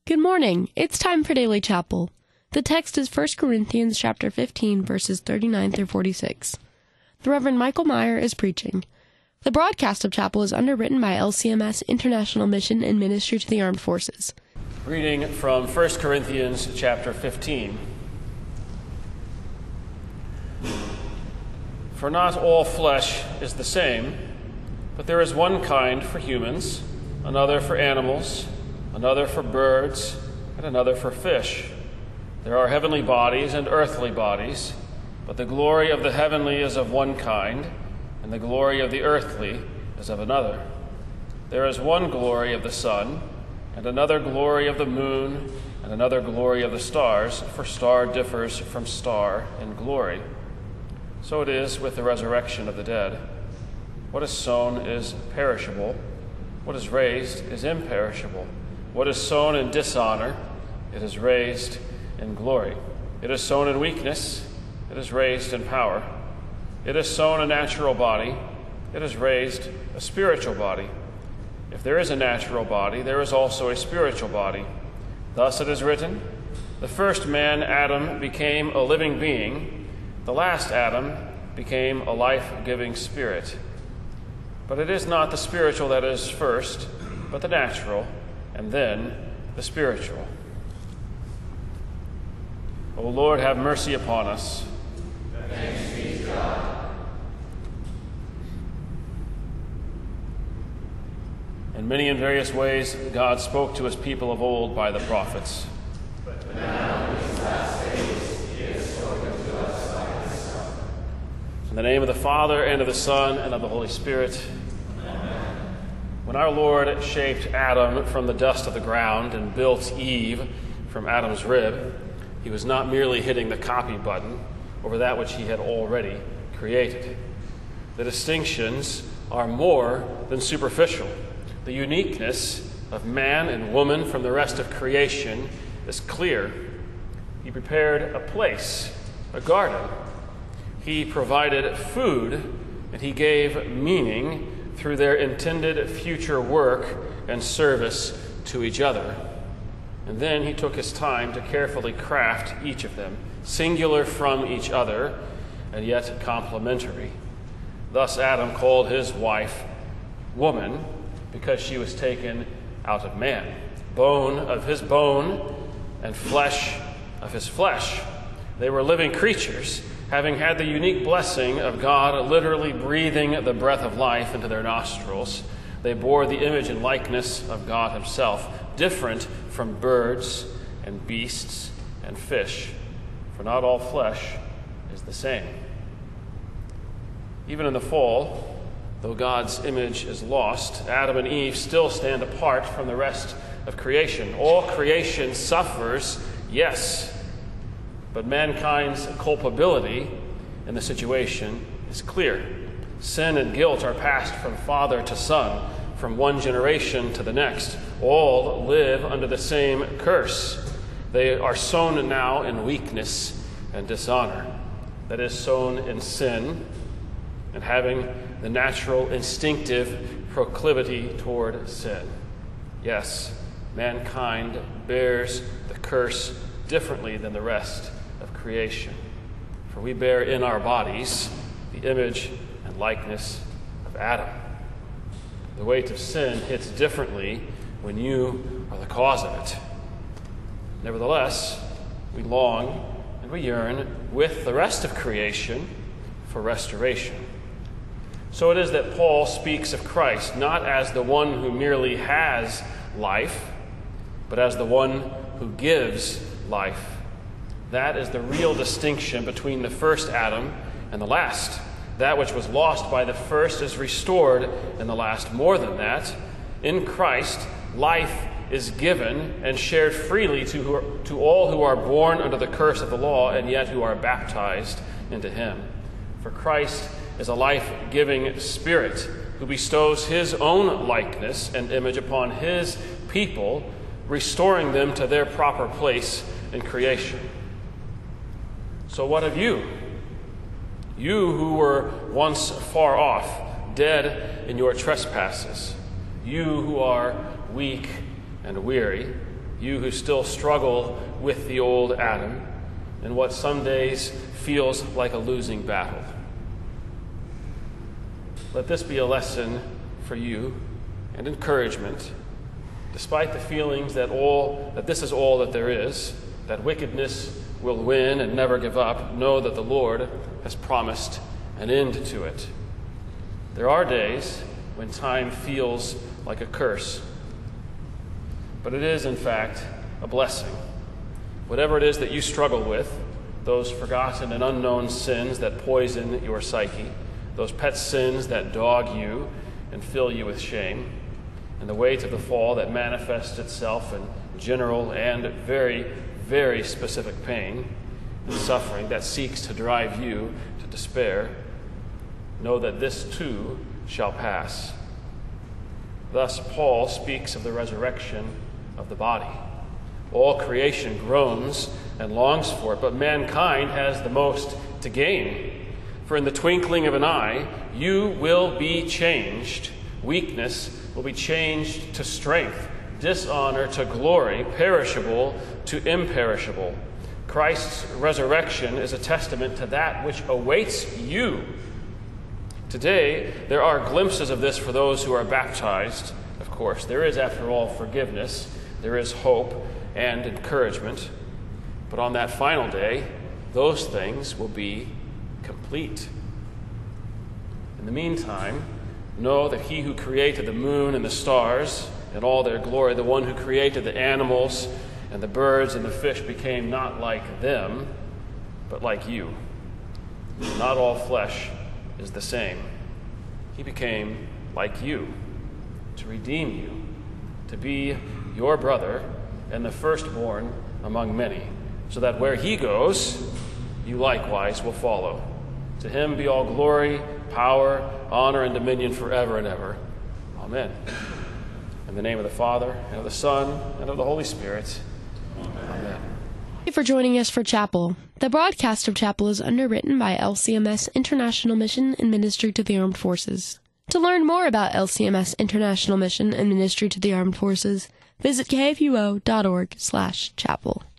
Good morning. It's time for Daily Chapel. The text is 1 Corinthians chapter 15, verses 39 through 46. The Reverend Michael Meyer is preaching. The broadcast of chapel is underwritten by LCMS International Mission and Ministry to the Armed Forces. Reading from 1 Corinthians chapter 15. For not all flesh is the same, but there is one kind for humans, another for animals, another for birds, and another for fish. There are heavenly bodies and earthly bodies, but the glory of the heavenly is of one kind, and the glory of the earthly is of another. There is one glory of the sun, and another glory of the moon, and another glory of the stars, for star differs from star in glory. So it is with the resurrection of the dead. What is sown is perishable, what is raised is imperishable. What is sown in dishonor, it is raised in glory. It is sown in weakness, it is raised in power. It is sown a natural body, it is raised a spiritual body. If there is a natural body, there is also a spiritual body. Thus it is written, the first man, Adam, became a living being. The last Adam became a life-giving spirit. But it is not the spiritual that is first, but the natural, and then the spiritual. O Lord, have mercy upon us. Thanks be to God. In many and various ways, God spoke to his people of old by the prophets. But now, in these last days, he has spoken to us by his Son. In the name of the Father, and of the Son, and of the Holy Spirit. Amen. When our Lord shaped Adam from the dust of the ground and built Eve from Adam's rib, he was not merely hitting the copy button over that which he had already created. The distinctions are more than superficial. The uniqueness of man and woman from the rest of creation is clear. He prepared a place, a garden. He provided food, and he gave meaning through their intended future work and service to each other. And then he took his time to carefully craft each of them, singular from each other, and yet complementary. Thus Adam called his wife woman, because she was taken out of man, bone of his bone and flesh of his flesh. They were living creatures, having had the unique blessing of God literally breathing the breath of life into their nostrils. They bore the image and likeness of God himself, different from birds and beasts and fish, for not all flesh is the same. Even in the fall, though God's image is lost, Adam and Eve still stand apart from the rest of creation. All creation suffers, yes, but mankind's culpability in the situation is clear. Sin and guilt are passed from father to son, from one generation to the next. All live under the same curse. They are sown now in weakness and dishonor. That is, sown in sin and having the natural instinctive proclivity toward sin. Yes, mankind bears the curse differently than the rest of creation. For we bear in our bodies the image and likeness of Adam. The weight of sin hits differently when you are the cause of it. Nevertheless, we long and we yearn with the rest of creation for restoration. So it is that Paul speaks of Christ not as the one who merely has life, but as the one who gives life. That is the real distinction between the first Adam and the last. That which was lost by the first is restored in the last. More than that, in Christ, life is given and shared freely to all who are born under the curse of the law and yet who are baptized into him. For Christ is a life-giving spirit who bestows his own likeness and image upon his people, restoring them to their proper place in creation. So what of you? You who were once far off, dead in your trespasses, you who are weak and weary, You who still struggle with the old Adam in what some days feels like a losing battle. Let this be a lesson for you and encouragement, despite the feelings that this is all that there is, that wickedness will win and never give up. Know that the Lord has promised an end to it. There are days when time feels like a curse, but it is, in fact, a blessing. Whatever it is that you struggle with, those forgotten and unknown sins that poison your psyche, those pet sins that dog you and fill you with shame, and the weight of the fall that manifests itself in general and very, very specific pain and suffering that seeks to drive you to despair, know that this too shall pass. Thus, Paul speaks of the resurrection of the body. All creation groans and longs for it, but mankind has the most to gain. For in the twinkling of an eye, you will be changed. Weakness will be changed to strength, dishonor to glory, perishable to imperishable. Christ's resurrection is a testament to that which awaits you. Today, there are glimpses of this for those who are baptized, of course. There is, after all, forgiveness. There is hope and encouragement. But on that final day, those things will be complete. In the meantime, know that he who created the moon and the stars and all their glory, the one who created the animals and the birds and the fish, became not like them, but like you. Not all flesh is the same. He became like you to redeem you, to be your brother and the firstborn among many, so that where he goes, you likewise will follow. To him be all glory, power, honor, and dominion forever and ever. Amen. In the name of the Father, and of the Son, and of the Holy Spirit. Amen. Thank you for joining us for Chapel. The broadcast of Chapel is underwritten by LCMS International Mission and Ministry to the Armed Forces. To learn more about LCMS International Mission and Ministry to the Armed Forces, visit kfuo.org/chapel.